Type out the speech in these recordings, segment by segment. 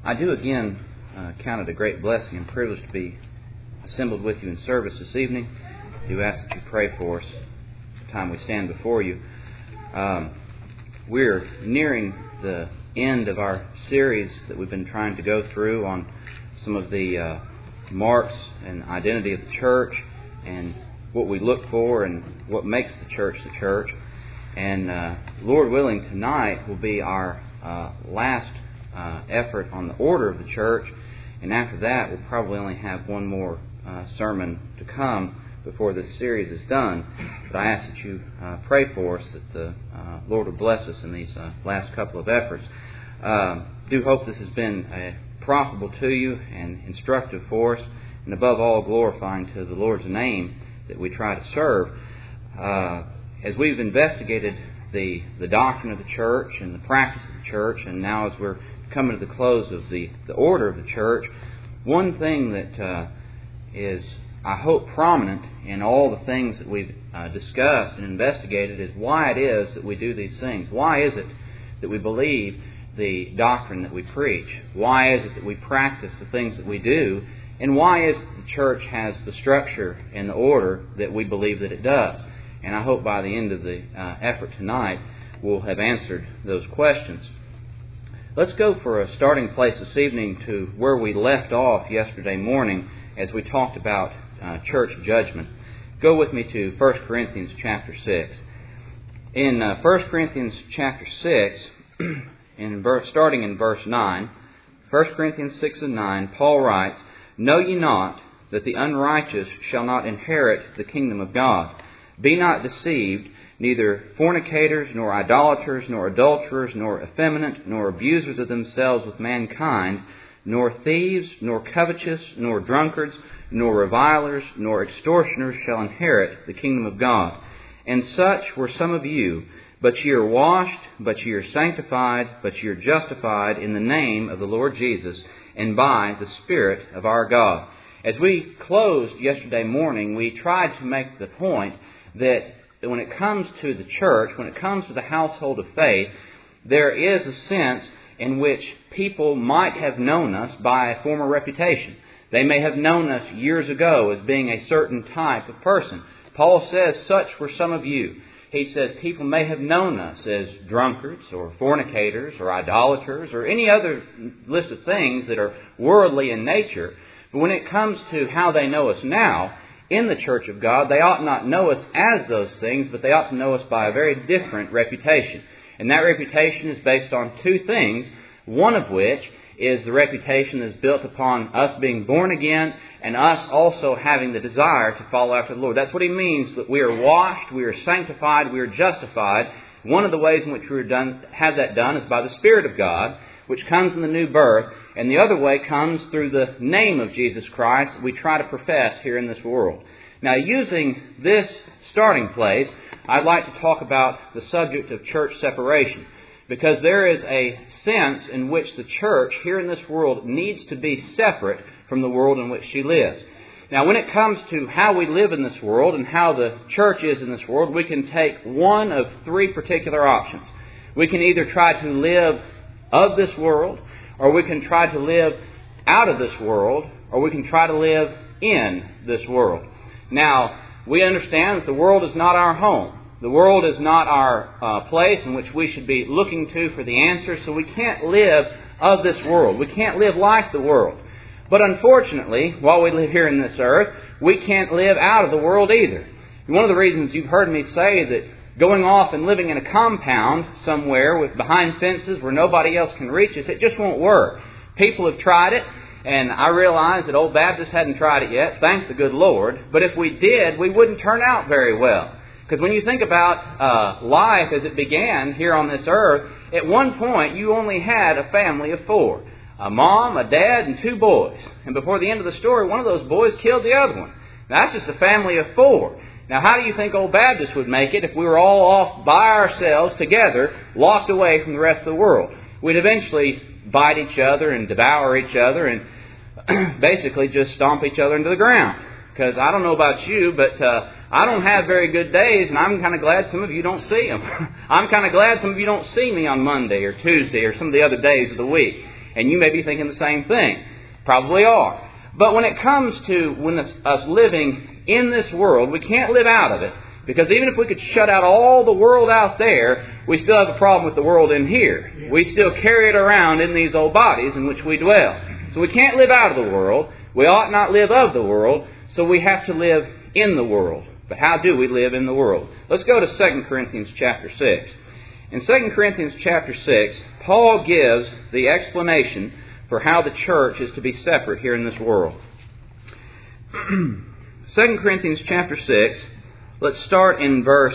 I do again count it a great blessing and privilege to be assembled with you in service this evening. I do ask that you pray for us the time we stand before you. We're nearing the end of our series that we've been trying to go through on some of the marks and identity of the church and what we look for and what makes the church the church. And Lord willing, tonight will be our last effort on the order of the church, and after that we'll probably only have one more sermon to come before this series is done. But I ask that you pray for us that the Lord will bless us in these last couple of efforts. Do hope this has been profitable to you and instructive for us, and above all glorifying to the Lord's name that we try to serve. As we've investigated the doctrine of the church and the practice of the church, and now as we're coming to the close of the order of the church, one thing that is, I hope, prominent in all the things that we've discussed and investigated is why it is that we do these things. Why is it that we believe the doctrine that we preach? Why is it that we practice the things that we do? And why is it the church has the structure and the order that we believe that it does? And I hope by the end of the effort tonight we'll have answered those questions. Let's go for a starting place this evening to where we left off yesterday morning as we talked about church judgment. Go with me to 1 Corinthians chapter 6. In 1 Corinthians chapter 6, starting in verse 9, 1 Corinthians 6 and 9, Paul writes, "Know ye not that the unrighteous shall not inherit the kingdom of God? Be not deceived, neither fornicators, nor idolaters, nor adulterers, nor effeminate, nor abusers of themselves with mankind, nor thieves, nor covetous, nor drunkards, nor revilers, nor extortioners shall inherit the kingdom of God. And such were some of you, but ye are washed, but ye are sanctified, but ye are justified in the name of the Lord Jesus, and by the Spirit of our God." As we closed yesterday morning, we tried to make the point that when it comes to the church, when it comes to the household of faith, there is a sense in which people might have known us by a former reputation. They may have known us years ago as being a certain type of person. Paul says, such were some of you. He says people may have known us as drunkards or fornicators or idolaters or any other list of things that are worldly in nature. But when it comes to how they know us now, in the church of God, they ought not know us as those things, but they ought to know us by a very different reputation. And that reputation is based on two things, one of which is the reputation that's built upon us being born again and us also having the desire to follow after the Lord. That's what he means, that we are washed, we are sanctified, we are justified. One of the ways in which we have that done is by the Spirit of God, which comes in the new birth, and the other way comes through the name of Jesus Christ that we try to profess here in this world. Now, using this starting place, I'd like to talk about the subject of church separation, because there is a sense in which the church here in this world needs to be separate from the world in which she lives. Now, when it comes to how we live in this world and how the church is in this world, we can take one of three particular options. We can either try to live of this world, or we can try to live out of this world, or we can try to live in this world. Now, we understand that the world is not our home. The world is not our place in which we should be looking to for the answers, so we can't live of this world. We can't live like the world. But unfortunately, while we live here in this earth, we can't live out of the world either. One of the reasons you've heard me say that going off and living in a compound somewhere with behind fences where nobody else can reach us, it just won't work. People have tried it, and I realize that Old Baptist hadn't tried it yet, thank the good Lord. But if we did, we wouldn't turn out very well. Because when you think about life as it began here on this earth, at one point you only had a family of four. A mom, a dad, and two boys. And before the end of the story, one of those boys killed the other one. That's just a family of four. Now, how do you think Old Baptist would make it if we were all off by ourselves together, locked away from the rest of the world? We'd eventually bite each other and devour each other and basically just stomp each other into the ground. Because I don't know about you, but I don't have very good days, and I'm kind of glad some of you don't see them. I'm kind of glad some of you don't see me on Monday or Tuesday or some of the other days of the week. And you may be thinking the same thing. Probably are. But when it comes to us living in this world, we can't live out of it. Because even if we could shut out all the world out there, we still have a problem with the world in here. We still carry it around in these old bodies in which we dwell. So we can't live out of the world. We ought not live of the world. So we have to live in the world. But how do we live in the world? Let's go to 2 Corinthians chapter 6. In 2 Corinthians chapter 6, Paul gives the explanation for how the church is to be separate here in this world. 2 Corinthians chapter 6, let's start in verse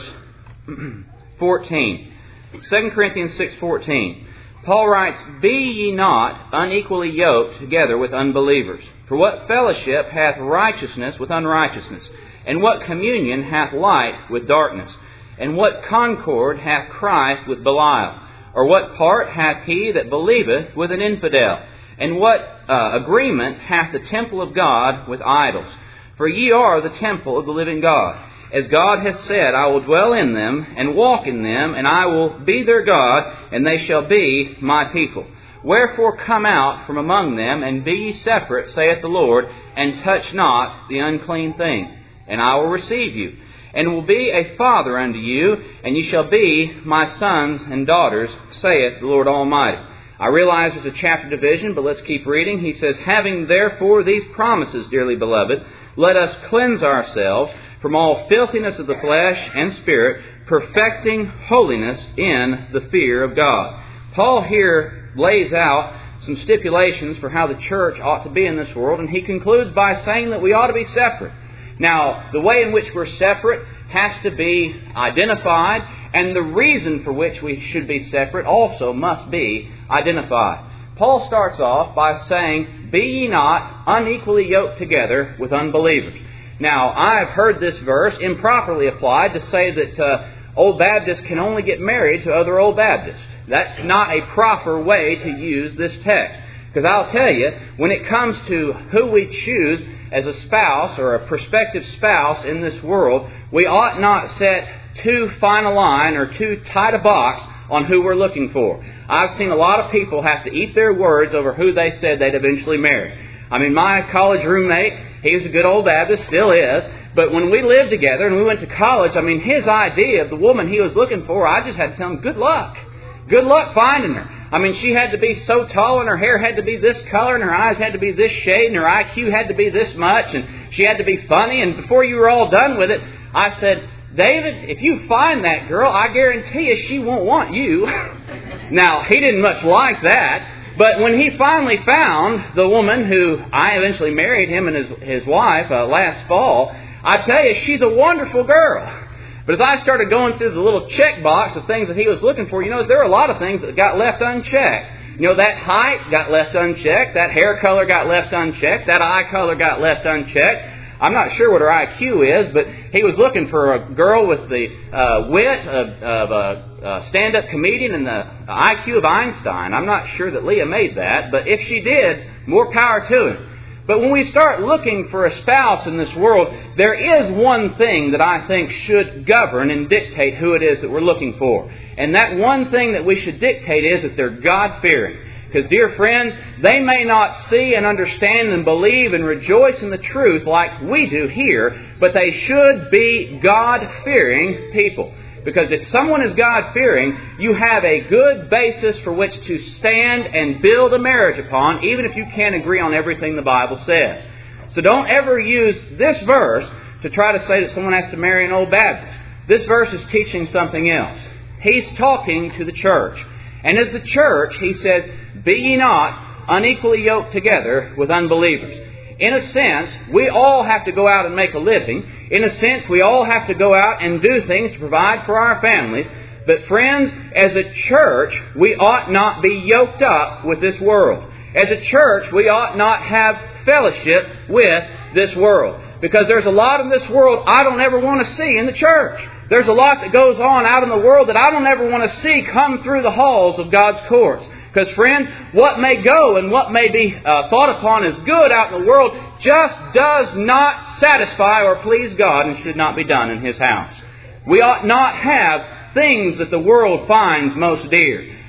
14. 2 Corinthians 6:14. Paul writes, "Be ye not unequally yoked together with unbelievers. For what fellowship hath righteousness with unrighteousness? And what communion hath light with darkness? And what concord hath Christ with Belial? Or what part hath he that believeth with an infidel? And what agreement hath the temple of God with idols? For ye are the temple of the living God. As God hath said, I will dwell in them, and walk in them, and I will be their God, and they shall be my people. Wherefore come out from among them, and be ye separate, saith the Lord, and touch not the unclean thing. And I will receive you, and will be a father unto you, and ye shall be my sons and daughters, saith the Lord Almighty." I realize there's a chapter division, but let's keep reading. He says, "Having therefore these promises, dearly beloved, let us cleanse ourselves from all filthiness of the flesh and spirit, perfecting holiness in the fear of God." Paul here lays out some stipulations for how the church ought to be in this world, and he concludes by saying that we ought to be separate. Now, the way in which we're separate has to be identified, and the reason for which we should be separate also must be identified. Paul starts off by saying, "Be ye not unequally yoked together with unbelievers." Now, I've heard this verse improperly applied to say that Old Baptists can only get married to other Old Baptists. That's not a proper way to use this text. Because I'll tell you, when it comes to who we choose as a spouse or a prospective spouse in this world, we ought not set too fine a line or too tight a box on who we're looking for. I've seen a lot of people have to eat their words over who they said they'd eventually marry. I mean, my college roommate, he was a good old Baptist, still is, but when we lived together and we went to college, I mean, his idea of the woman he was looking for, I just had to tell him, good luck. Good luck finding her. I mean, she had to be so tall, and her hair had to be this color, and her eyes had to be this shade, and her IQ had to be this much, and she had to be funny. And before you were all done with it, I said, "David, if you find that girl, I guarantee you she won't want you." Now, he didn't much like that. But when he finally found the woman who I eventually married, him and his wife last fall, I tell you, she's a wonderful girl. But as I started going through the little check box of things that he was looking for, there were a lot of things that got left unchecked. That height got left unchecked, that hair color got left unchecked, that eye color got left unchecked. I'm not sure what her IQ is, but he was looking for a girl with the wit of a stand-up comedian and the IQ of Einstein. I'm not sure that Leah made that, but if she did, more power to him. But when we start looking for a spouse in this world, there is one thing that I think should govern and dictate who it is that we're looking for. And that one thing that we should dictate is that they're God-fearing. Because, dear friends, they may not see and understand and believe and rejoice in the truth like we do here, but they should be God-fearing people. Because if someone is God-fearing, you have a good basis for which to stand and build a marriage upon, even if you can't agree on everything the Bible says. So don't ever use this verse to try to say that someone has to marry an old Baptist. This verse is teaching something else. He's talking to the church. And as the church, he says, "Be ye not unequally yoked together with unbelievers." In a sense, we all have to go out and make a living. In a sense, we all have to go out and do things to provide for our families. But friends, as a church, we ought not be yoked up with this world. As a church, we ought not have fellowship with this world. Because there's a lot in this world I don't ever want to see in the church. There's a lot that goes on out in the world that I don't ever want to see come through the halls of God's courts. Because, friends, what may go and what may be thought upon as good out in the world just does not satisfy or please God and should not be done in His house. We ought not have things that the world finds most dear.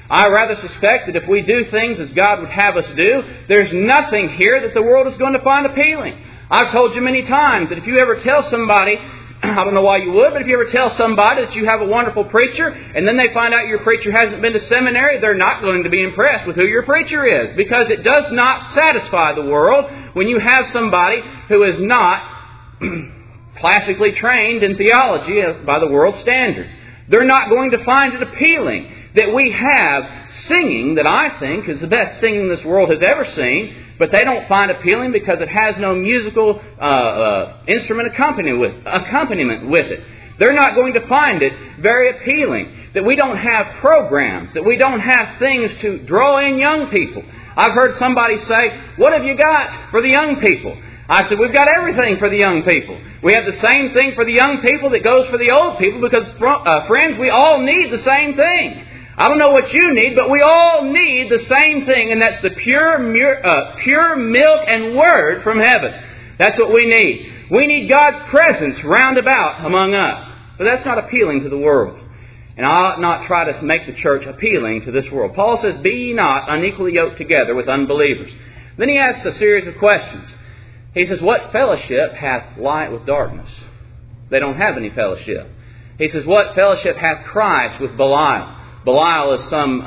I rather suspect that if we do things as God would have us do, there's nothing here that the world is going to find appealing. I've told you many times that if you ever tell somebody, I don't know why you would, but if you ever tell somebody that you have a wonderful preacher, and then they find out your preacher hasn't been to seminary, they're not going to be impressed with who your preacher is, because it does not satisfy the world when you have somebody who is not classically trained in theology by the world's standards. They're not going to find it appealing that we have singing that I think is the best singing this world has ever seen, but they don't find appealing because it has no musical instrument accompaniment with it. They're not going to find it very appealing. That we don't have programs, that we don't have things to draw in young people. I've heard somebody say, "What have you got for the young people?" I said, "We've got everything for the young people. We have the same thing for the young people that goes for the old people because, friends, we all need the same thing. I don't know what you need, but we all need the same thing, and that's the pure milk and word from heaven. That's what we need. We need God's presence round about among us. But that's not appealing to the world. And I ought not try to make the church appealing to this world. Paul says, "Be ye not unequally yoked together with unbelievers." Then he asks a series of questions. He says, "What fellowship hath light with darkness?" They don't have any fellowship. He says, "What fellowship hath Christ with Belial?" Belial is some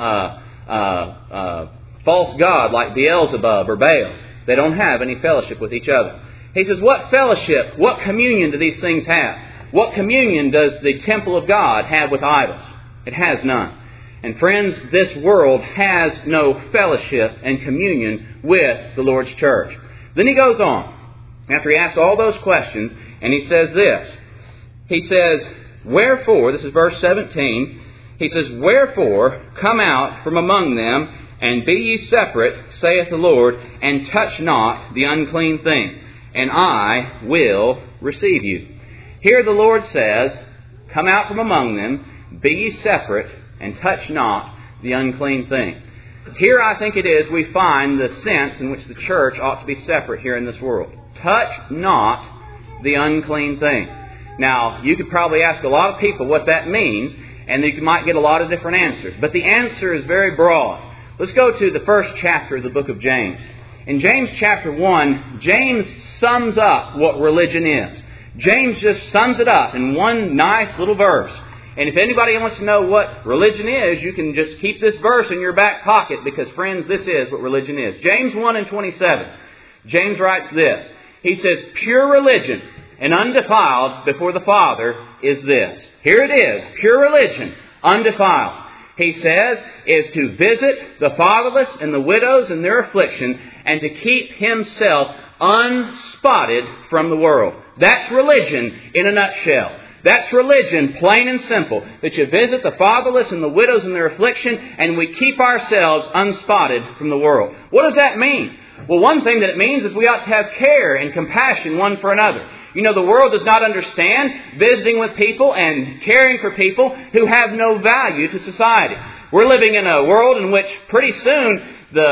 false god like Beelzebub or Baal. They don't have any fellowship with each other. He says, "What fellowship, what communion do these things have? What communion does the temple of God have with idols?" It has none. And friends, this world has no fellowship and communion with the Lord's church. Then he goes on, after he asks all those questions, and he says this. He says, "Wherefore," this is verse 17, he says, "Wherefore come out from among them, and be ye separate, saith the Lord, and touch not the unclean thing, and I will receive you." Here the Lord says, "Come out from among them, be ye separate, and touch not the unclean thing." Here I think it is we find the sense in which the church ought to be separate here in this world. Touch not the unclean thing. Now, you could probably ask a lot of people what that means, and you might get a lot of different answers. But the answer is very broad. Let's go to the first chapter of the book of James. In James chapter 1, James sums up what religion is. James just sums it up in one nice little verse. And if anybody wants to know what religion is, you can just keep this verse in your back pocket because, friends, this is what religion is. James 1 and 27. James writes this. He says, "Pure religion and undefiled before the Father is this." Here it is, pure religion, undefiled. He says, is to visit the fatherless and the widows in their affliction and to keep himself unspotted from the world. That's religion in a nutshell. That's religion, plain and simple. That you visit the fatherless and the widows in their affliction and we keep ourselves unspotted from the world. What does that mean? Well, one thing that it means is we ought to have care and compassion one for another. You know, the world does not understand visiting with people and caring for people who have no value to society. We're living in a world in which pretty soon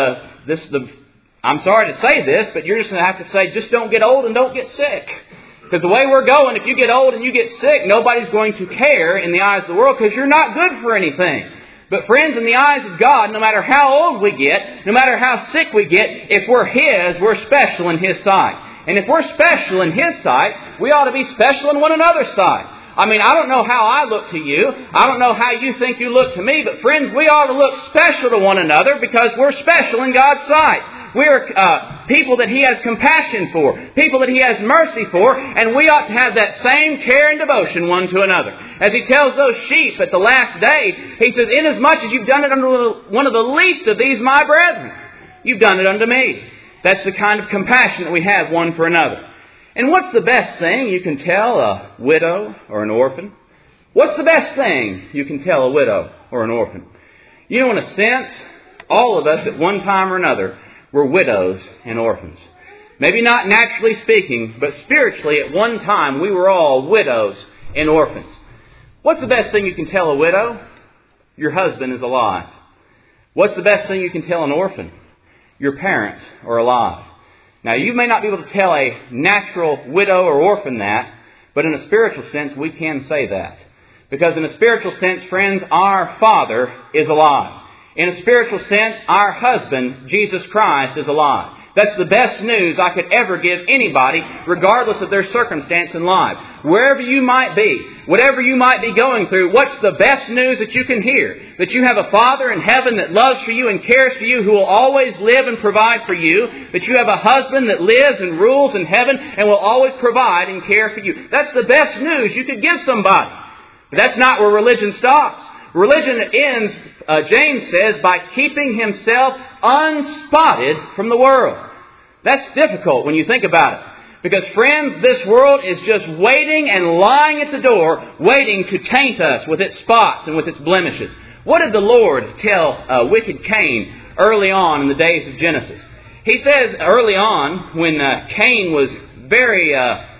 I'm sorry to say this, but you're just going to have to say, just don't get old and don't get sick. Because the way we're going, if you get old and you get sick, nobody's going to care in the eyes of the world because you're not good for anything. But friends, in the eyes of God, no matter how old we get, no matter how sick we get, if we're His, we're special in His sight. And if we're special in His sight, we ought to be special in one another's sight. I mean, I don't know how I look to you. I don't know how you think you look to me. But friends, we ought to look special to one another because we're special in God's sight. We're people that He has compassion for, people that He has mercy for, and we ought to have that same care and devotion one to another. As He tells those sheep at the last day, He says, "Inasmuch as you've done it unto one of the least of these my brethren, you've done it unto me." That's the kind of compassion that we have one for another. And what's the best thing you can tell a widow or an orphan? What's the best thing you can tell a widow or an orphan? You know, in a sense, all of us at one time or another were widows and orphans. Maybe not naturally speaking, but spiritually at one time we were all widows and orphans. What's the best thing you can tell a widow? Your husband is alive. What's the best thing you can tell an orphan? Your parents are alive. Now, you may not be able to tell a natural widow or orphan that, but in a spiritual sense, we can say that. Because in a spiritual sense, friends, our Father is alive. In a spiritual sense, our husband, Jesus Christ, is alive. That's the best news I could ever give anybody, regardless of their circumstance in life. Wherever you might be, whatever you might be going through, what's the best news that you can hear? That you have a Father in heaven that loves for you and cares for you, who will always live and provide for you. That you have a husband that lives and rules in heaven and will always provide and care for you. That's the best news you could give somebody. But that's not where religion stops. Religion ends, James says, by keeping himself unspotted from the world. That's difficult when you think about it. Because, friends, this world is just waiting and lying at the door, waiting to taint us with its spots and with its blemishes. What did the Lord tell wicked Cain early on in the days of Genesis? He says early on, when Cain was very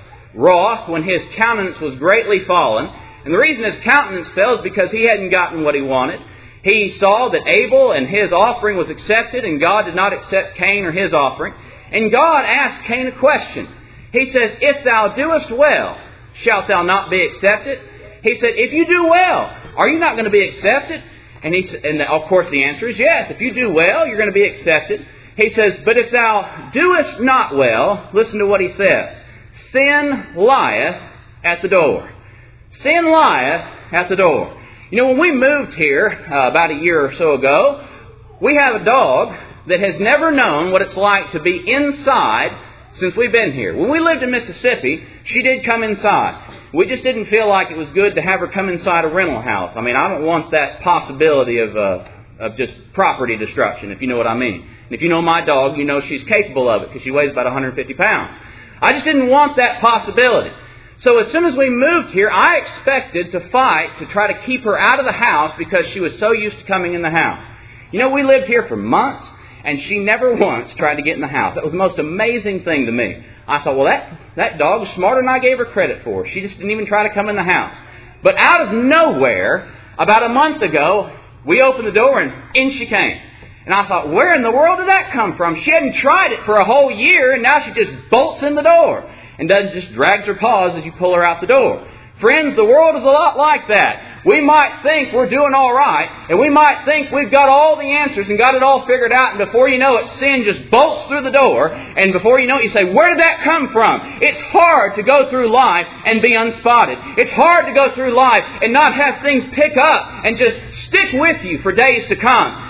wroth, when his countenance was greatly fallen, and the reason his countenance fell is because he hadn't gotten what he wanted. He saw that Abel and his offering was accepted, and God did not accept Cain or his offering. And God asked Cain a question. He says, "If thou doest well, shalt thou not be accepted?" He said, "If you do well, are you not going to be accepted?" And of course the answer is yes. If you do well, you're going to be accepted. He says, "But if thou doest not well," listen to what he says, "sin lieth at the door." Sin lieth at the door. You know, when we moved here about a year or so ago, we have a dog that has never known what it's like to be inside since we've been here. When we lived in Mississippi, she did come inside. We just didn't feel like it was good to have her come inside a rental house. I mean, I don't want that possibility of just property destruction, if you know what I mean. And if you know my dog, you know she's capable of it because she weighs about 150 pounds. I just didn't want that possibility. So as soon as we moved here, I expected to fight to try to keep her out of the house because she was so used to coming in the house. You know, we lived here for months, and she never once tried to get in the house. That was the most amazing thing to me. I thought, well, that dog was smarter than I gave her credit for. She just didn't even try to come in the house. But out of nowhere, about a month ago, we opened the door, and in she came. And I thought, where in the world did that come from? She hadn't tried it for a whole year, and now she just bolts in the door. And just drags her paws as you pull her out the door. Friends, the world is a lot like that. We might think we're doing all right, and we might think we've got all the answers and got it all figured out, and before you know it, sin just bolts through the door, and before you know it, you say, where did that come from? It's hard to go through life and be unspotted. It's hard to go through life and not have things pick up and just stick with you for days to come.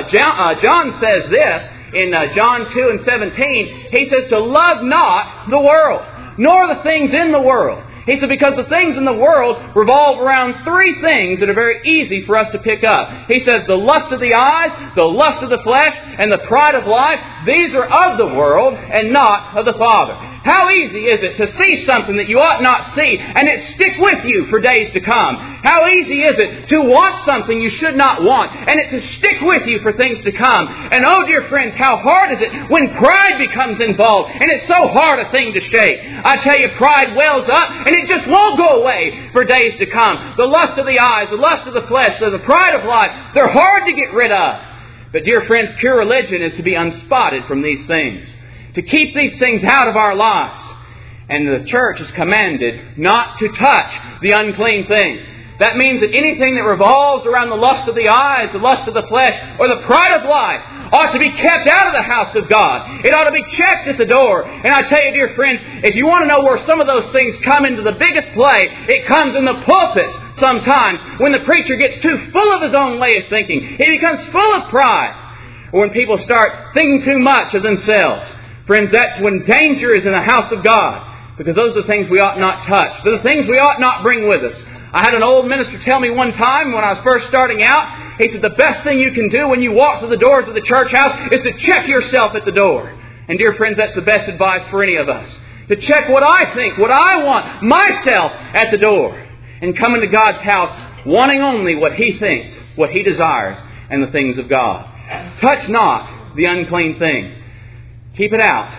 John says this in John 2 and 17. He says, to love not the world, nor the things in the world. He said, because the things in the world revolve around three things that are very easy for us to pick up. He says, the lust of the eyes, the lust of the flesh, and the pride of life, these are of the world and not of the Father. How easy is it to see something that you ought not see and it stick with you for days to come? How easy is it to want something you should not want and it to stick with you for things to come? And oh, dear friends, how hard is it when pride becomes involved, and it's so hard a thing to shake. I tell you, pride wells up and it just won't go away for days to come. The lust of the eyes, the lust of the flesh, the pride of life, they're hard to get rid of. But dear friends, pure religion is to be unspotted from these things, to keep these things out of our lives. And the church is commanded not to touch the unclean thing. That means that anything that revolves around the lust of the eyes, the lust of the flesh, or the pride of life ought to be kept out of the house of God. It ought to be checked at the door. And I tell you, dear friends, if you want to know where some of those things come into the biggest play, it comes in the pulpits sometimes when the preacher gets too full of his own way of thinking. He becomes full of pride. Or when people start thinking too much of themselves. Friends, that's when danger is in the house of God. Because those are the things we ought not touch. They're the things we ought not bring with us. I had an old minister tell me one time when I was first starting out, he said, the best thing you can do when you walk through the doors of the church house is to check yourself at the door. And dear friends, that's the best advice for any of us. To check what I think, what I want, myself at the door. And come into God's house wanting only what He thinks, what He desires, and the things of God. Touch not the unclean thing. Keep it out.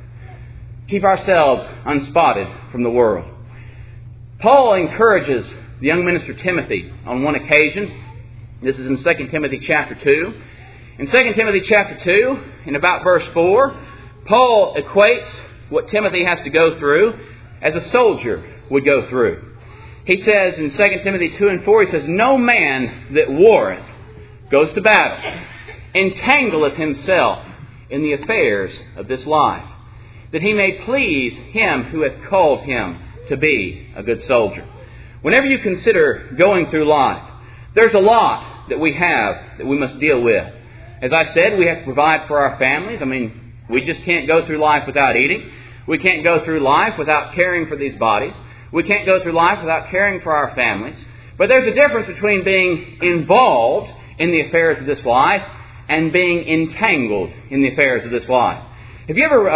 Keep ourselves unspotted from the world. Paul encourages the young minister Timothy on one occasion. This is in 2 Timothy chapter 2. In 2 Timothy chapter 2, in about verse 4, Paul equates what Timothy has to go through as a soldier would go through. He says in 2 Timothy 2 and 4, he says, no man that warreth goes to battle, entangleth himself in the affairs of this life, that he may please him who hath called him to be a good soldier. Whenever you consider going through life, there's a lot that we have that we must deal with. As I said, we have to provide for our families. We just can't go through life without eating. We can't go through life without caring for these bodies. We can't go through life without caring for our families. But there's a difference between being involved in the affairs of this life and being entangled in the affairs of this life. Have you ever...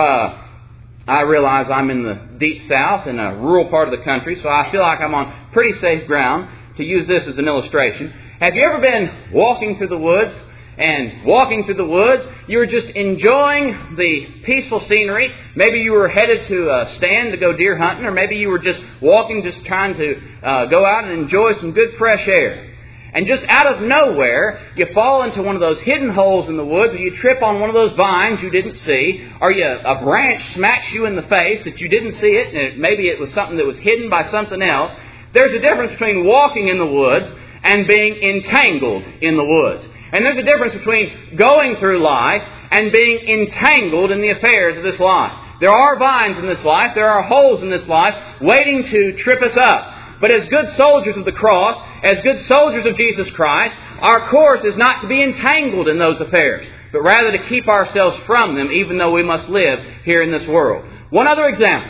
I realize I'm in the deep south, in a rural part of the country, so I feel like I'm on pretty safe ground to use this as an illustration. Have you ever been walking through the woods, and walking through the woods, you were just enjoying the peaceful scenery? Maybe you were headed to a stand to go deer hunting, or maybe you were just walking, just trying to go out and enjoy some good fresh air. And just out of nowhere, you fall into one of those hidden holes in the woods, or you trip on one of those vines you didn't see, or a branch smacks you in the face that you didn't see it, and maybe it was something that was hidden by something else. There's a difference between walking in the woods and being entangled in the woods. And there's a difference between going through life and being entangled in the affairs of this life. There are vines in this life, there are holes in this life waiting to trip us up. But as good soldiers of the cross, as good soldiers of Jesus Christ, our course is not to be entangled in those affairs, but rather to keep ourselves from them, even though we must live here in this world. One other example,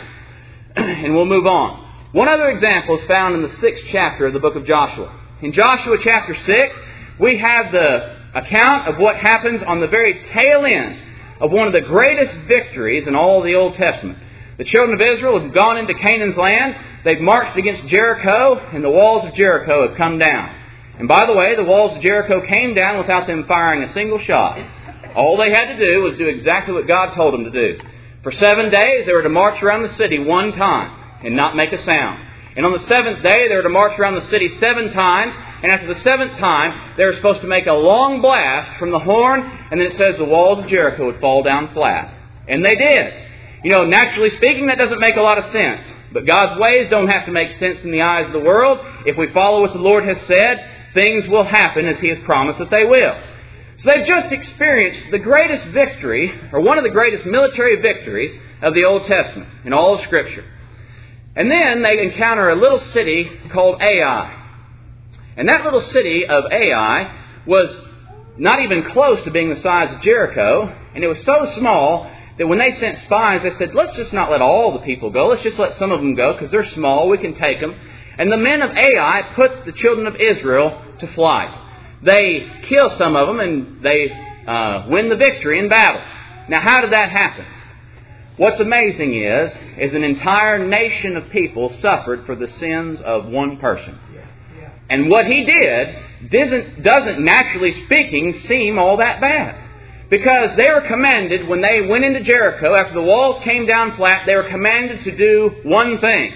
and we'll move on. One other example is found in the 6th chapter of the book of Joshua. In Joshua chapter 6, we have the account of what happens on the very tail end of one of the greatest victories in all of the Old Testament. The children of Israel have gone into Canaan's land. They've marched against Jericho, and the walls of Jericho have come down. And by the way, the walls of Jericho came down without them firing a single shot. All they had to do was do exactly what God told them to do. For 7 days, they were to march around the city one time and not make a sound. And on the 7th day, they were to march around the city 7 times. And after the 7th time, they were supposed to make a long blast from the horn. And then it says the walls of Jericho would fall down flat. And they did. Naturally speaking, that doesn't make a lot of sense. But God's ways don't have to make sense in the eyes of the world. If we follow what the Lord has said, things will happen as He has promised that they will. So they've just experienced the greatest victory, or one of the greatest military victories of the Old Testament in all of Scripture. And then they encounter a little city called Ai. And that little city of Ai was not even close to being the size of Jericho. And it was so small that when they sent spies, they said, let's just not let all the people go. Let's just let some of them go because they're small. We can take them. And the men of Ai put the children of Israel to flight. They kill some of them and they win the victory in battle. Now, how did that happen? What's amazing is an entire nation of people suffered for the sins of one person. And what he did doesn't naturally speaking seem all that bad. Because they were commanded, when they went into Jericho, after the walls came down flat, they were commanded to do one thing.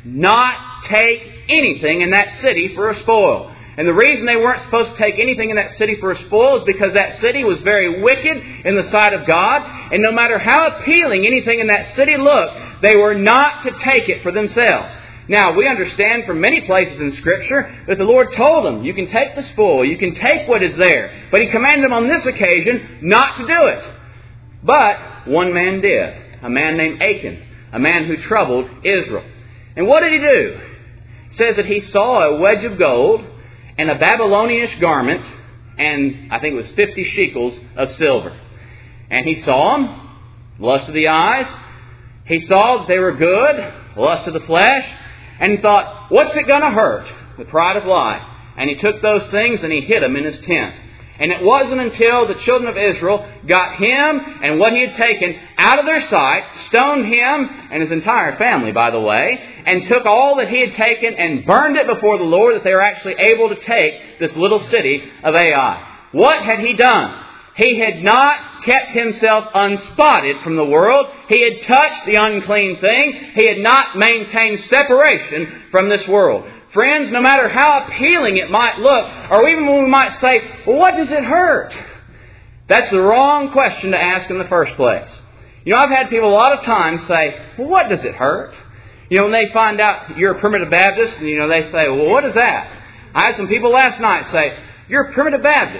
Not take anything in that city for a spoil. And the reason they weren't supposed to take anything in that city for a spoil is because that city was very wicked in the sight of God. And no matter how appealing anything in that city looked, they were not to take it for themselves. Now, we understand from many places in Scripture that the Lord told them, you can take the spoil, you can take what is there. But He commanded them on this occasion not to do it. But one man did, a man named Achan, a man who troubled Israel. And what did he do? It says that he saw a wedge of gold and a Babylonish garment, and I think it was 50 shekels of silver. And he saw them, lust of the eyes. He saw that they were good, lust of the flesh. And he thought, what's it going to hurt? The pride of life. And he took those things and he hid them in his tent. And it wasn't until the children of Israel got him and what he had taken out of their sight, stoned him and his entire family, by the way, and took all that he had taken and burned it before the Lord, that they were actually able to take this little city of Ai. What had he done? He had not kept himself unspotted from the world. He had touched the unclean thing. He had not maintained separation from this world. Friends, no matter how appealing it might look, or even when we might say, well, what does it hurt? That's the wrong question to ask in the first place. I've had people a lot of times say, well, what does it hurt? When they find out you're a Primitive Baptist, and they say, well, what is that? I had some people last night say, you're a Primitive Baptist.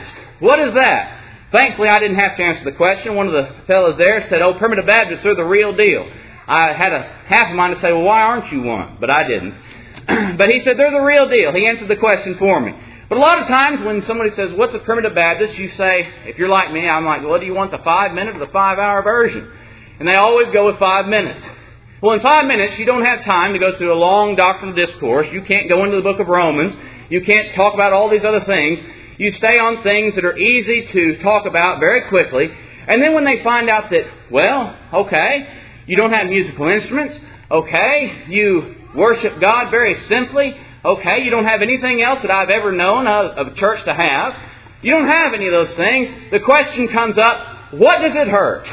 What is that? Thankfully, I didn't have to answer the question. One of the fellows there said, oh, Primitive Baptists are the real deal. I had a half of mine to say, well, why aren't you one? But I didn't. But he said, they're the real deal. He answered the question for me. But a lot of times when somebody says, what's a Primitive Baptist? You say, if you're like me, I'm like, well, do you want the 5-minute or the 5-hour version? And they always go with 5 minutes. Well, in 5 minutes, you don't have time to go through a long doctrinal discourse. You can't go into the book of Romans. You can't talk about all these other things. You stay on things that are easy to talk about very quickly. And then when they find out that, well, okay, you don't have musical instruments. Okay, you worship God very simply. Okay, you don't have anything else that I've ever known of a church to have. You don't have any of those things. The question comes up, what does it hurt?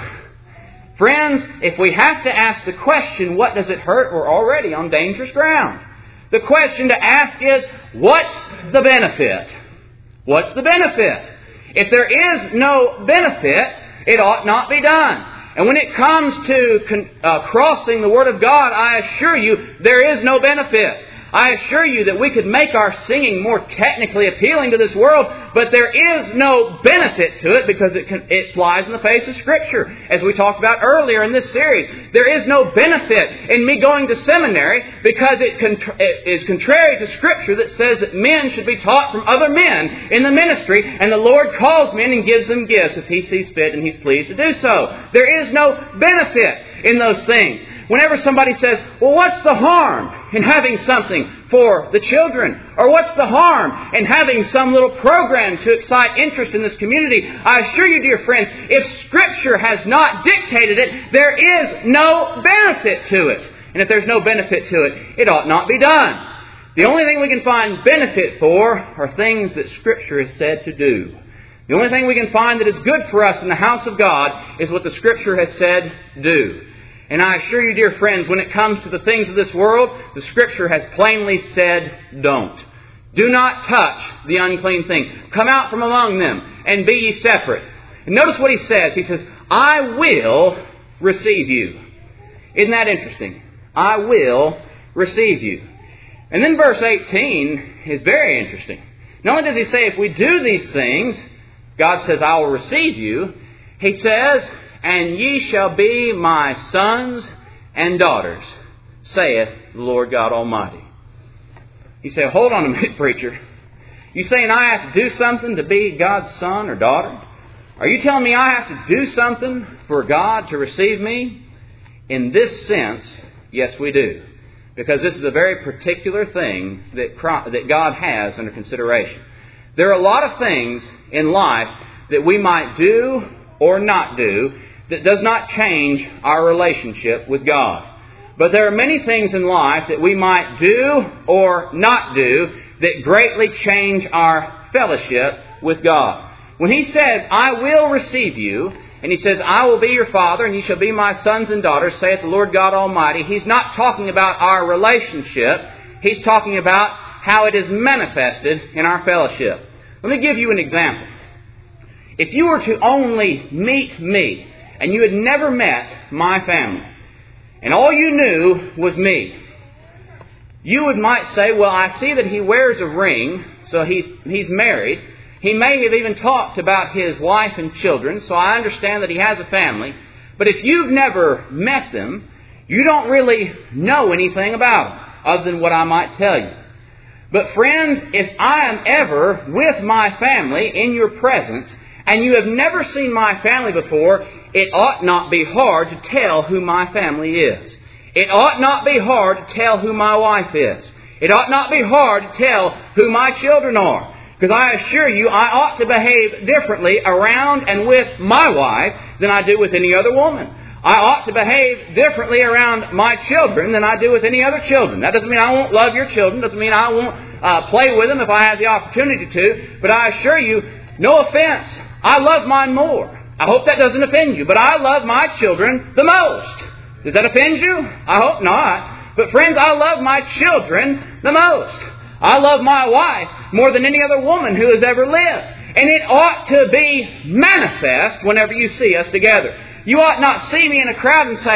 Friends, if we have to ask the question, what does it hurt, we're already on dangerous ground. The question to ask is, what's the benefit? What's the benefit? If there is no benefit, it ought not be done. And when it comes to crossing the Word of God, I assure you, there is no benefit. I assure you that we could make our singing more technically appealing to this world, but there is no benefit to it because it flies in the face of Scripture, as we talked about earlier in this series. There is no benefit in me going to seminary because it is contrary to Scripture that says that men should be taught from other men in the ministry, and the Lord calls men and gives them gifts as He sees fit and He's pleased to do so. There is no benefit in those things. Whenever somebody says, well, what's the harm in having something for the children? Or what's the harm in having some little program to excite interest in this community? I assure you, dear friends, if Scripture has not dictated it, there is no benefit to it. And if there's no benefit to it, it ought not be done. The only thing we can find benefit for are things that Scripture has said to do. The only thing we can find that is good for us in the house of God is what the Scripture has said do. And I assure you, dear friends, when it comes to the things of this world, the Scripture has plainly said, don't. Do not touch the unclean thing. Come out from among them and be ye separate. And notice what He says. He says, I will receive you. Isn't that interesting? I will receive you. And then verse 18 is very interesting. Not only does He say, if we do these things, God says, I will receive you. He says, and ye shall be my sons and daughters, saith the Lord God Almighty. You say, hold on a minute, preacher. You saying I have to do something to be God's son or daughter? Are you telling me I have to do something for God to receive me? In this sense, yes, we do. Because this is a very particular thing that God has under consideration. There are a lot of things in life that we might do or not do that does not change our relationship with God. But there are many things in life that we might do or not do that greatly change our fellowship with God. When He says, I will receive you, and He says, I will be your father, and ye shall be my sons and daughters, saith the Lord God Almighty, He's not talking about our relationship. He's talking about how it is manifested in our fellowship. Let me give you an example. If you were to only meet me, and you had never met my family, and all you knew was me, you might say, well, I see that he wears a ring, so he's married. He may have even talked about his wife and children, so I understand that he has a family. But if you've never met them, you don't really know anything about them, other than what I might tell you. But friends, if I am ever with my family in your presence, and you have never seen my family before, it ought not be hard to tell who my family is. It ought not be hard to tell who my wife is. It ought not be hard to tell who my children are. Because I assure you, I ought to behave differently around and with my wife than I do with any other woman. I ought to behave differently around my children than I do with any other children. That doesn't mean I won't love your children. Doesn't mean I won't play with them if I have the opportunity to. But I assure you, no offense, I love mine more. I hope that doesn't offend you, but I love my children the most. Does that offend you? I hope not. But friends, I love my children the most. I love my wife more than any other woman who has ever lived. And it ought to be manifest whenever you see us together. You ought not see me in a crowd and say,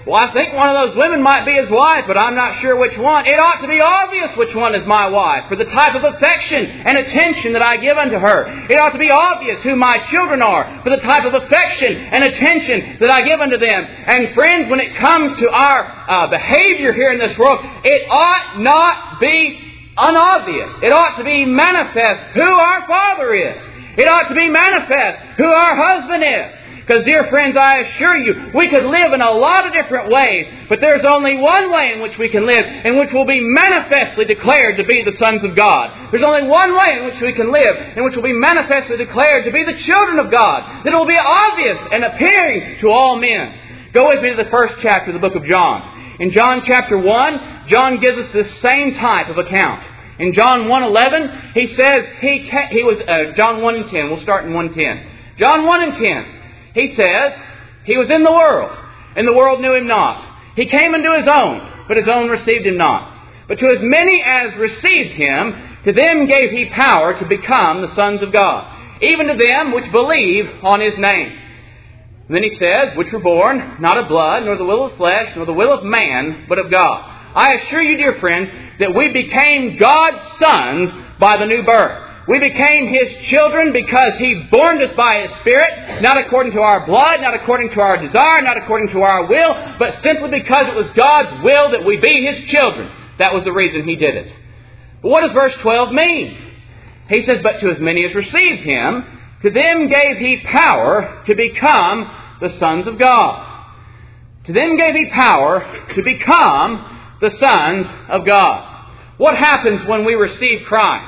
well, I think one of those women might be his wife, but I'm not sure which one. It ought to be obvious which one is my wife for the type of affection and attention that I give unto her. It ought to be obvious who my children are for the type of affection and attention that I give unto them. And friends, when it comes to our behavior here in this world, it ought not be unobvious. It ought to be manifest who our Father is. It ought to be manifest who our husband is. Because, dear friends, I assure you, we could live in a lot of different ways, but there's only one way in which we can live, in which will be manifestly declared to be the sons of God. There's only one way in which we can live, in which will be manifestly declared to be the children of God, that will be obvious and appearing to all men. Go with me to the first chapter of the book of John. In John chapter 1, John gives us this same type of account. In John 1:11, he says he was John 1:10. We'll start in 1:10. John 1:10. He says, he was in the world, and the world knew him not. He came unto his own, but his own received him not. But to as many as received him, to them gave he power to become the sons of God, even to them which believe on his name. And then he says, which were born, not of blood, nor the will of flesh, nor the will of man, but of God. I assure you, dear friends, that we became God's sons by the new birth. We became His children because He born us by His Spirit, not according to our blood, not according to our desire, not according to our will, but simply because it was God's will that we be His children. That was the reason He did it. But what does verse 12 mean? He says, but to as many as received Him, to them gave He power to become the sons of God. To them gave He power to become the sons of God. What happens when we receive Christ?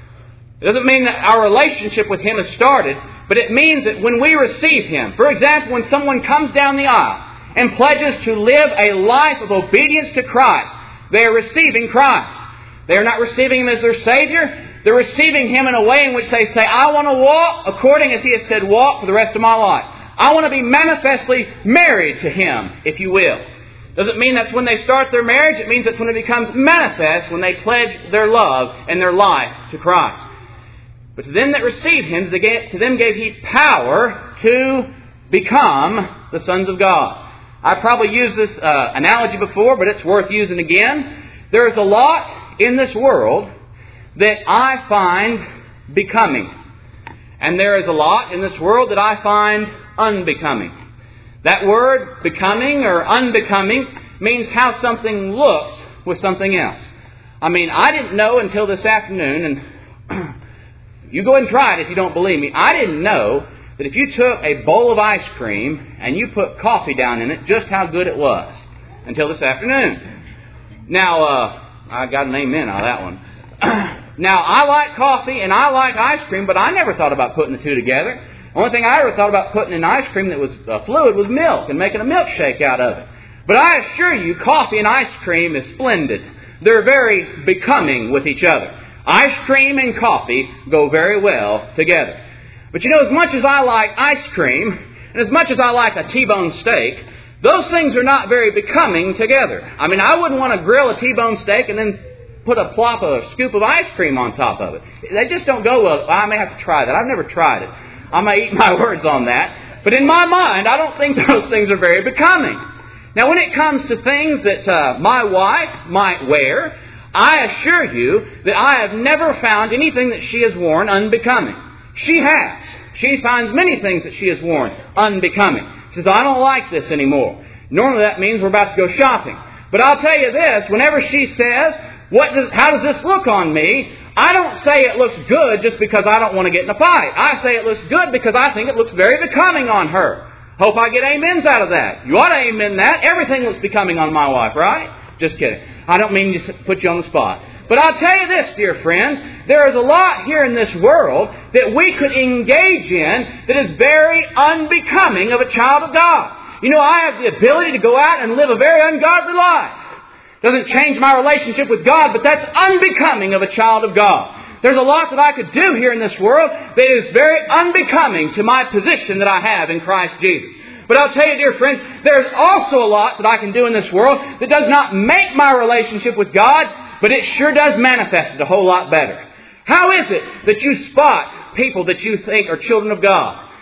It doesn't mean that our relationship with Him has started, but it means that when we receive Him, for example, when someone comes down the aisle and pledges to live a life of obedience to Christ, they are receiving Christ. They are not receiving Him as their Savior. They're receiving Him in a way in which they say, I want to walk according as He has said walk for the rest of my life. I want to be manifestly married to Him, if you will. Doesn't mean that's when they start their marriage. It means that's when it becomes manifest, when they pledge their love and their life to Christ. But to them that received Him, to them gave He power to become the sons of God. I've probably used this analogy before, but it's worth using again. There's a lot in this world that I find becoming. And there is a lot in this world that I find unbecoming. That word, becoming or unbecoming, means how something looks with something else. I mean, I didn't know until this afternoon, and you go and try it if you don't believe me. I didn't know that if you took a bowl of ice cream and you put coffee down in it, just how good it was until this afternoon. Now, I got an amen out of that one. Now, I like coffee and I like ice cream, but I never thought about putting the two together. The only thing I ever thought about putting in ice cream that was fluid was milk and making a milkshake out of it. But I assure you, coffee and ice cream is splendid. They're very becoming with each other. Ice cream and coffee go very well together. But you know, as much as I like ice cream, and as much as I like a T-bone steak, those things are not very becoming together. I mean, I wouldn't want to grill a T-bone steak and then put a scoop of ice cream on top of it. They just don't go well. I may have to try that. I've never tried it. I may eat my words on that. But in my mind, I don't think those things are very becoming. Now, when it comes to things that my wife might wear, I assure you that I have never found anything that she has worn unbecoming. She has. She finds many things that she has worn unbecoming. She says, I don't like this anymore. Normally that means we're about to go shopping. But I'll tell you this, whenever she says, how does this look on me? I don't say it looks good just because I don't want to get in a fight. I say it looks good because I think it looks very becoming on her. Hope I get amens out of that. You ought to amen that. Everything looks becoming on my wife, right? Just kidding. I don't mean to put you on the spot. But I'll tell you this, dear friends, there is a lot here in this world that we could engage in that is very unbecoming of a child of God. You know, I have the ability to go out and live a very ungodly life. Doesn't change my relationship with God, but that's unbecoming of a child of God. There's a lot that I could do here in this world that is very unbecoming to my position that I have in Christ Jesus. But I'll tell you, dear friends, there's also a lot that I can do in this world that does not make my relationship with God, but it sure does manifest it a whole lot better. How is it that you spot people that you think are children of God?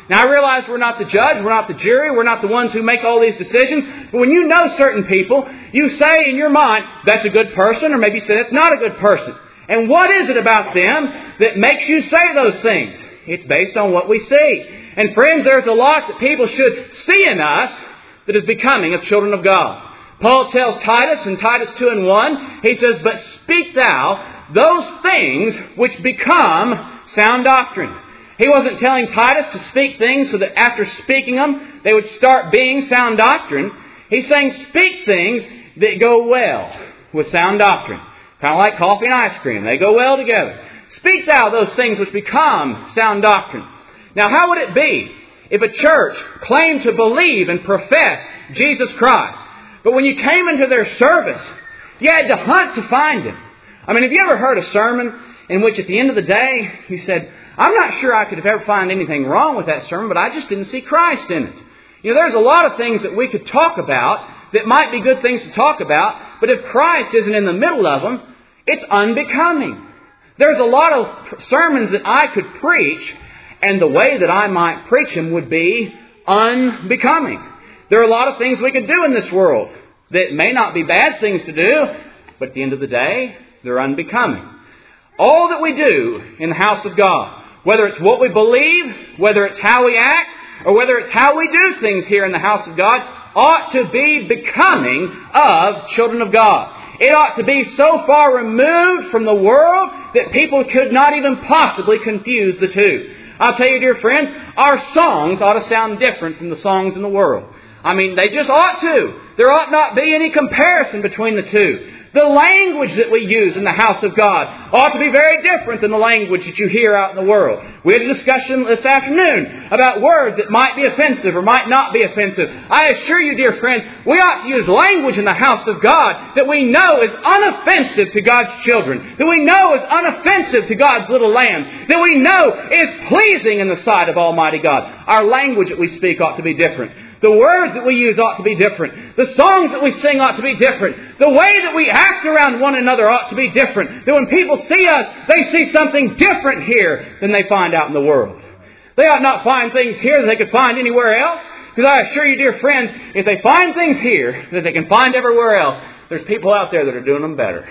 Now, I realize we're not the judge, we're not the jury, we're not the ones who make all these decisions. But when you know certain people, you say in your mind, that's a good person, or maybe you say that's not a good person. And what is it about them that makes you say those things? It's based on what we see. And friends, there's a lot that people should see in us that is becoming of children of God. Paul tells Titus in Titus 2:1, he says, but speak thou those things which become sound doctrine. He wasn't telling Titus to speak things so that after speaking them, they would start being sound doctrine. He's saying speak things that go well with sound doctrine. Kind of like coffee and ice cream. They go well together. Speak thou those things which become sound doctrine. Now, how would it be if a church claimed to believe and profess Jesus Christ, but when you came into their service, you had to hunt to find Him? I mean, have you ever heard a sermon in which at the end of the day, you said, I'm not sure I could have ever find anything wrong with that sermon, but I just didn't see Christ in it. You know, there's a lot of things that we could talk about that might be good things to talk about, but if Christ isn't in the middle of them, it's unbecoming. There's a lot of sermons that I could preach, and the way that I might preach them would be unbecoming. There are a lot of things we could do in this world that may not be bad things to do, but at the end of the day, they're unbecoming. All that we do in the house of God, whether it's what we believe, whether it's how we act, or whether it's how we do things here in the house of God, ought to be becoming of children of God. It ought to be so far removed from the world that people could not even possibly confuse the two. I'll tell you, dear friends, our songs ought to sound different from the songs in the world. I mean, they just ought to. There ought not be any comparison between the two. The language that we use in the house of God ought to be very different than the language that you hear out in the world. We had a discussion this afternoon about words that might be offensive or might not be offensive. I assure you, dear friends, we ought to use language in the house of God that we know is unoffensive to God's children, that we know is unoffensive to God's little lambs, that we know is pleasing in the sight of Almighty God. Our language that we speak ought to be different. The words that we use ought to be different. The songs that we sing ought to be different. The way that we act around one another ought to be different. That when people see us, they see something different here than they find out in the world. They ought not find things here that they could find anywhere else. Because I assure you, dear friends, if they find things here that they can find everywhere else, there's people out there that are doing them better.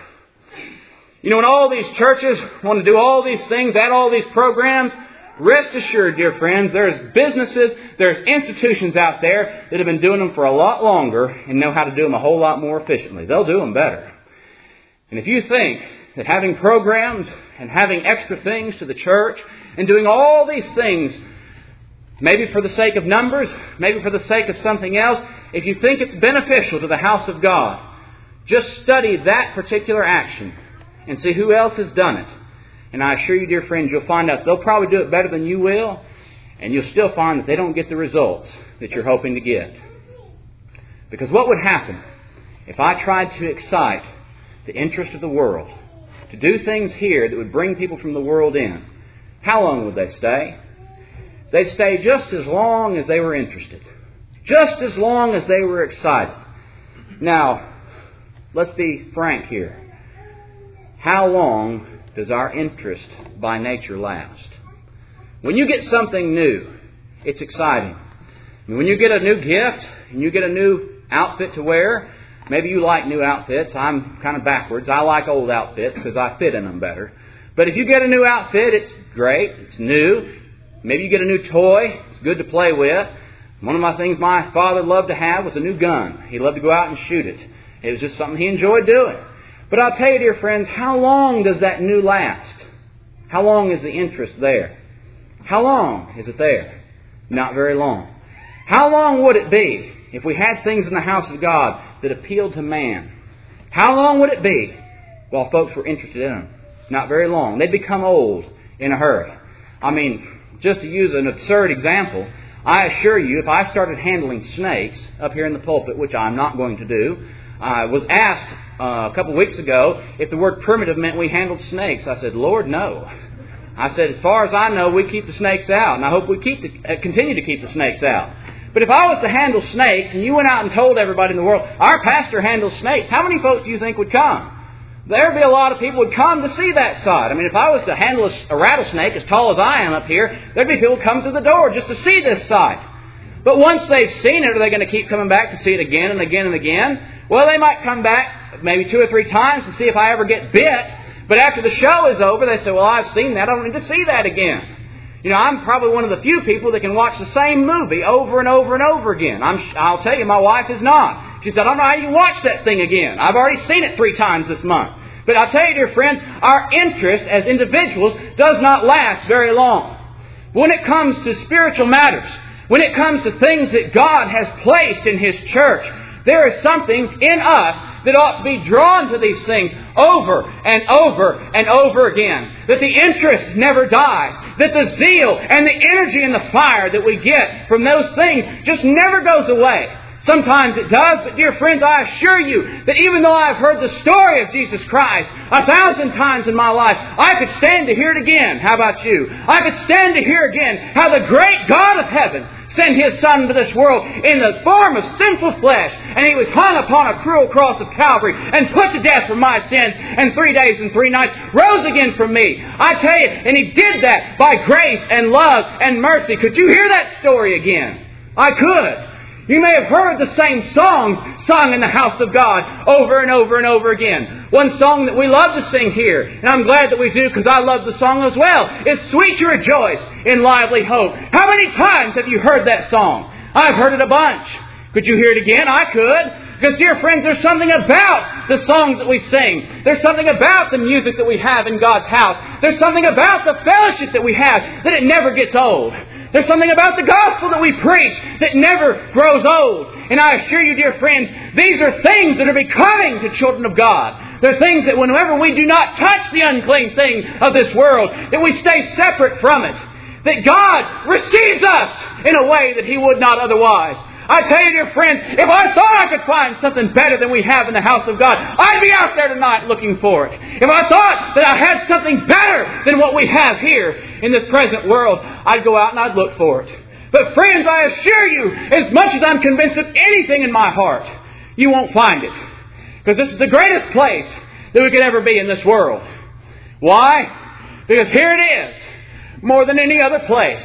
You know, when all these churches want to do all these things, add all these programs, rest assured, dear friends, there's businesses, there's institutions out there that have been doing them for a lot longer and know how to do them a whole lot more efficiently. They'll do them better. And if you think that having programs and having extra things to the church and doing all these things, maybe for the sake of numbers, maybe for the sake of something else, if you think it's beneficial to the house of God, just study that particular action and see who else has done it. And I assure you, dear friends, you'll find out they'll probably do it better than you will, and you'll still find that they don't get the results that you're hoping to get. Because what would happen if I tried to excite the interest of the world, to do things here that would bring people from the world in? How long would they stay? They'd stay just as long as they were interested, just as long as they were excited. Now, let's be frank here. How long does our interest by nature last? When you get something new, it's exciting. And when you get a new gift and you get a new outfit to wear, maybe you like new outfits. I'm kind of backwards. I like old outfits because I fit in them better. But if you get a new outfit, it's great. It's new. Maybe you get a new toy. It's good to play with. One of my things my father loved to have was a new gun. He loved to go out and shoot it. It was just something he enjoyed doing. But I'll tell you, dear friends, how long does that new last? How long is the interest there? How long is it there? Not very long. How long would it be if we had things in the house of God that appealed to man? How long would it be while folks were interested in them? Not very long. They'd become old in a hurry. I mean, just to use an absurd example, I assure you, if I started handling snakes up here in the pulpit, which I'm not going to do, I was asked a couple of weeks ago if the word primitive meant we handled snakes. I said, Lord, no. I said, as far as I know, we keep the snakes out, and I hope we continue to keep the snakes out. But if I was to handle snakes, and you went out and told everybody in the world, our pastor handles snakes, how many folks do you think would come? there'd be a lot of people who would come to see that side. I mean, if I was to handle a rattlesnake as tall as I am up here, there'd be people who come to the door just to see this sight. But once they've seen it, are they going to keep coming back to see it again and again and again? Well, they might come back maybe 2 or 3 times to see if I ever get bit. But after the show is over, they say, well, I've seen that. I don't need to see that again. You know, I'm probably one of the few people that can watch the same movie over and over and over again. I'll tell you, my wife is not. She said, I don't know how you can watch that thing again. I've already seen it 3 times this month. But I'll tell you, dear friends, our interest as individuals does not last very long. When it comes to spiritual matters, when it comes to things that God has placed in His church, there is something in us that ought to be drawn to these things over and over and over again. That the interest never dies. That the zeal and the energy and the fire that we get from those things just never goes away. Sometimes it does, but dear friends, I assure you that even though I've heard the story of Jesus Christ 1,000 times in my life, I could stand to hear it again. How about you? I could stand to hear again how the great God of heaven sent His Son to this world in the form of sinful flesh, and He was hung upon a cruel cross of Calvary and put to death for my sins, and 3 days and 3 nights rose again from me. I tell you, and He did that by grace and love and mercy. Could you hear that story again? I could. You may have heard the same songs sung in the house of God over and over and over again. One song that we love to sing here, and I'm glad that we do because I love the song as well, is Sweet to Rejoice in Lively Hope. How many times have you heard that song? I've heard it a bunch. Could you hear it again? I could. Because, dear friends, there's something about the songs that we sing. There's something about the music that we have in God's house. There's something about the fellowship that we have that it never gets old. There's something about the gospel that we preach that never grows old. And I assure you, dear friends, these are things that are becoming to children of God. They're things that whenever we do not touch the unclean thing of this world, that we stay separate from it. That God receives us in a way that He would not otherwise. I tell you, dear friends, if I thought I could find something better than we have in the house of God, I'd be out there tonight looking for it. If I thought that I had something better than what we have here in this present world, I'd go out and I'd look for it. But friends, I assure you, as much as I'm convinced of anything in my heart, you won't find it. Because this is the greatest place that we could ever be in this world. Why? Because here it is, more than any other place.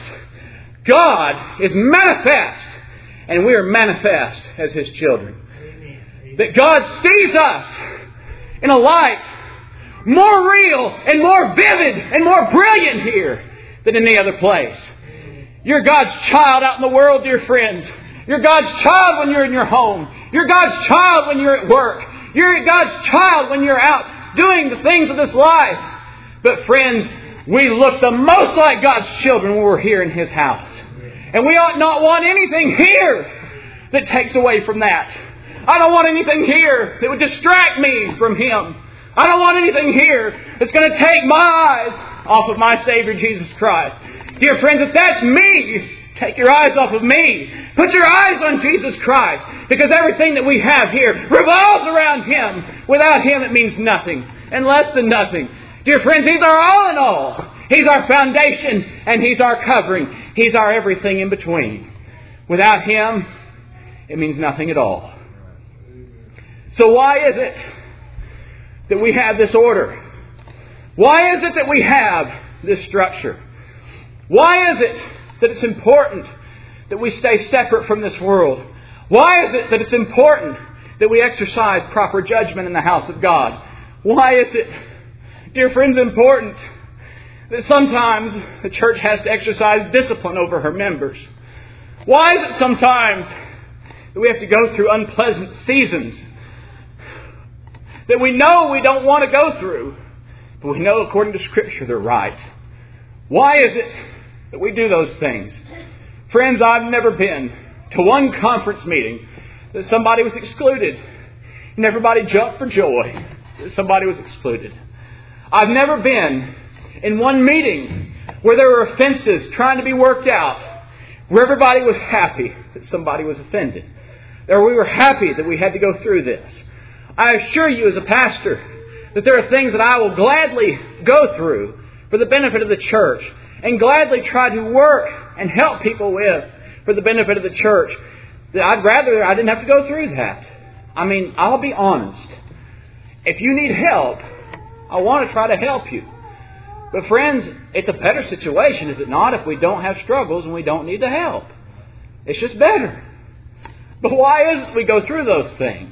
God is manifest. And we are manifest as His children. Amen. That God sees us in a light more real and more vivid and more brilliant here than any other place. You're God's child out in the world, dear friends. You're God's child when you're in your home. You're God's child when you're at work. You're God's child when you're out doing the things of this life. But friends, we look the most like God's children when we're here in His house. And we ought not want anything here that takes away from that. I don't want anything here that would distract me from Him. I don't want anything here that's going to take my eyes off of my Savior Jesus Christ. Dear friends, if that's me, take your eyes off of me. Put your eyes on Jesus Christ. Because everything that we have here revolves around Him. Without Him it means nothing and less than nothing. Dear friends, He's our all in all. He's our foundation and He's our covering. He's our everything in between. Without Him, it means nothing at all. So why is it that we have this order? Why is it that we have this structure? Why is it that it's important that we stay separate from this world? Why is it that it's important that we exercise proper judgment in the house of God? Why is it, dear friends, important that sometimes the church has to exercise discipline over her members? Why is it sometimes that we have to go through unpleasant seasons that we know we don't want to go through, but we know according to Scripture they're right? Why is it that we do those things? Friends, I've never been to one conference meeting that somebody was excluded and everybody jumped for joy that somebody was excluded. I've never been in one meeting where there were offenses trying to be worked out, where everybody was happy that somebody was offended, or we were happy that we had to go through this. I assure you as a pastor that there are things that I will gladly go through for the benefit of the church and gladly try to work and help people with for the benefit of the church. I'd rather I didn't have to go through that. I mean, I'll be honest. If you need help, I want to try to help you. But friends, it's a better situation, is it not, if we don't have struggles and we don't need the help? It's just better. But why is it we go through those things?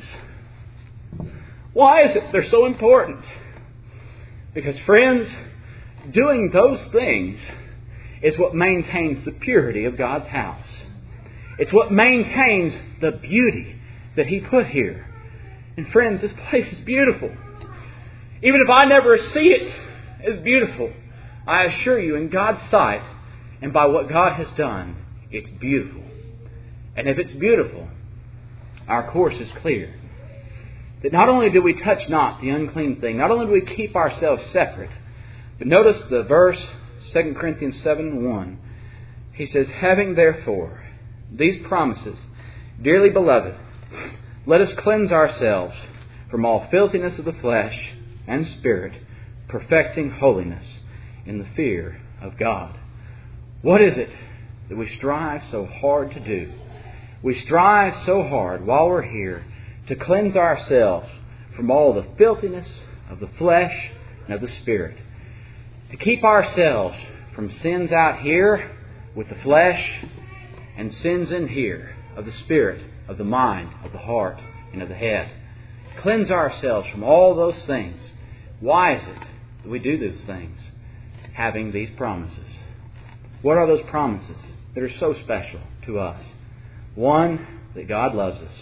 Why is it they're so important? Because, friends, doing those things is what maintains the purity of God's house. It's what maintains the beauty that He put here. And friends, this place is beautiful. Even if I never see it as beautiful, I assure you, in God's sight and by what God has done, it's beautiful. And if it's beautiful, our course is clear. That not only do we touch not the unclean thing, not only do we keep ourselves separate, but notice the verse, 2 Corinthians 7:1. He says, having therefore these promises, dearly beloved, let us cleanse ourselves from all filthiness of the flesh and spirit, perfecting holiness in the fear of God. What is it that we strive so hard to do? We strive so hard while we're here to cleanse ourselves from all the filthiness of the flesh and of the spirit. To keep ourselves from sins out here with the flesh and sins in here of the spirit, of the mind, of the heart, and of the head. Cleanse ourselves from all those things. Why is it that we do those things? Having these promises. What are those promises that are so special to us? 1, that God loves us.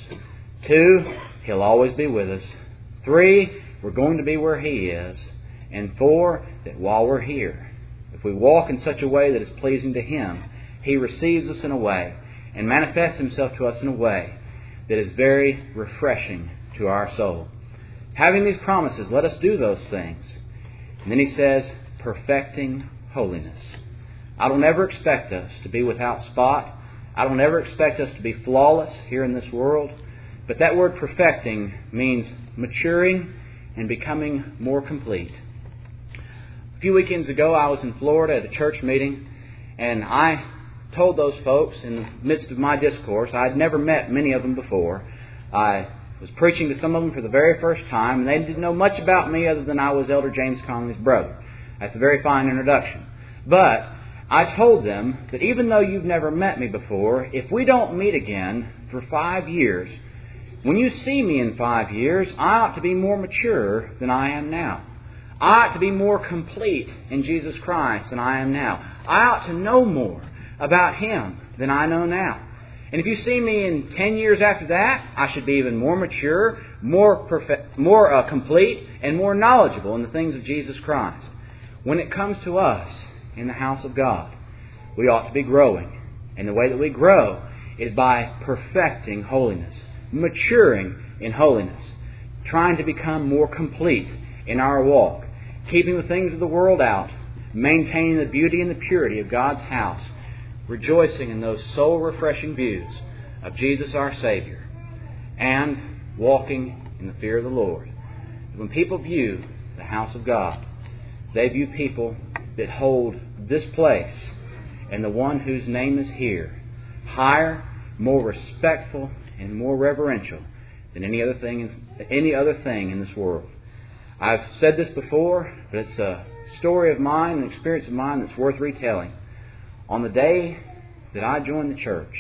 2, He'll always be with us. 3, we're going to be where He is. And 4, that while we're here, if we walk in such a way that is pleasing to Him, He receives us in a way and manifests Himself to us in a way that is very refreshing to our soul. Having these promises, let us do those things. And then He says, perfecting holiness. I don't ever expect us to be without spot. I don't ever expect us to be flawless here in this world. But that word perfecting means maturing and becoming more complete. A few weekends ago, I was in Florida at a church meeting, and I told those folks in the midst of my discourse, I had never met many of them before. I was preaching to some of them for the very first time, and they didn't know much about me other than I was Elder James Conley's brother. That's a very fine introduction. But I told them that even though you've never met me before, if we don't meet again for 5 years, when you see me in 5 years, I ought to be more mature than I am now. I ought to be more complete in Jesus Christ than I am now. I ought to know more about Him than I know now. And if you see me in 10 years after that, I should be even more mature, more complete, and more knowledgeable in the things of Jesus Christ. When it comes to us in the house of God, we ought to be growing. And the way that we grow is by perfecting holiness, maturing in holiness, trying to become more complete in our walk, keeping the things of the world out, maintaining the beauty and the purity of God's house, rejoicing in those soul-refreshing views of Jesus our Savior, and walking in the fear of the Lord. When people view the house of God, they view people that hold this place and the one whose name is here higher, more respectful, and more reverential than any other thing in this world. I've said this before, but it's a story of mine, an experience of mine that's worth retelling. On the day that I joined the church,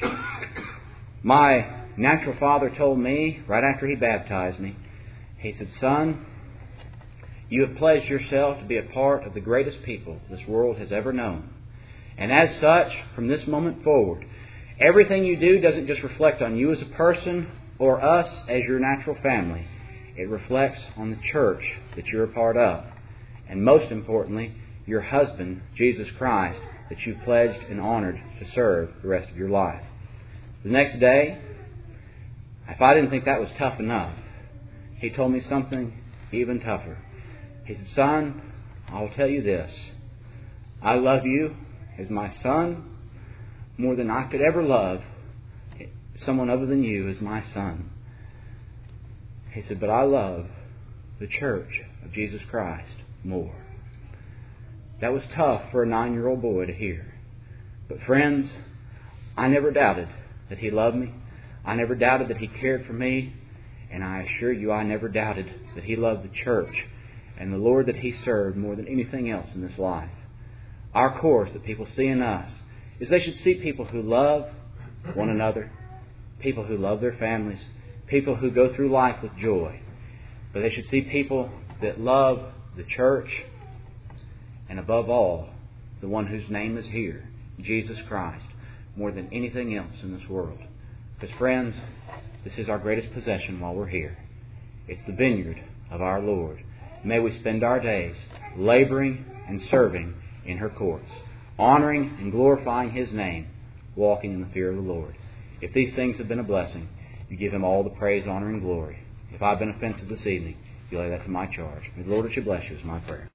my natural father told me, right after he baptized me, he said, "Son, you have pledged yourself to be a part of the greatest people this world has ever known. And as such, from this moment forward, everything you do doesn't just reflect on you as a person or us as your natural family. It reflects on the church that you're a part of. And most importantly, your husband, Jesus Christ, that you pledged and honored to serve the rest of your life." The next day, if I didn't think that was tough enough, he told me something even tougher. He said, "Son, I'll tell you this. I love you as my son more than I could ever love someone other than you as my son." He said, "But I love the church of Jesus Christ more." That was tough for a 9-year-old boy to hear. But friends, I never doubted that he loved me. I never doubted that he cared for me. And I assure you, I never doubted that he loved the church and the Lord that he served more than anything else in this life. Our course that people see in us is they should see people who love one another, people who love their families, people who go through life with joy. But they should see people that love the church and above all, the one whose name is here, Jesus Christ, more than anything else in this world. Because friends, this is our greatest possession while we're here. It's the vineyard of our Lord. May we spend our days laboring and serving in her courts, honoring and glorifying His name, walking in the fear of the Lord. If these things have been a blessing, you give Him all the praise, honor, and glory. If I've been offensive this evening, you lay that to my charge. May the Lord richly bless you is my prayer.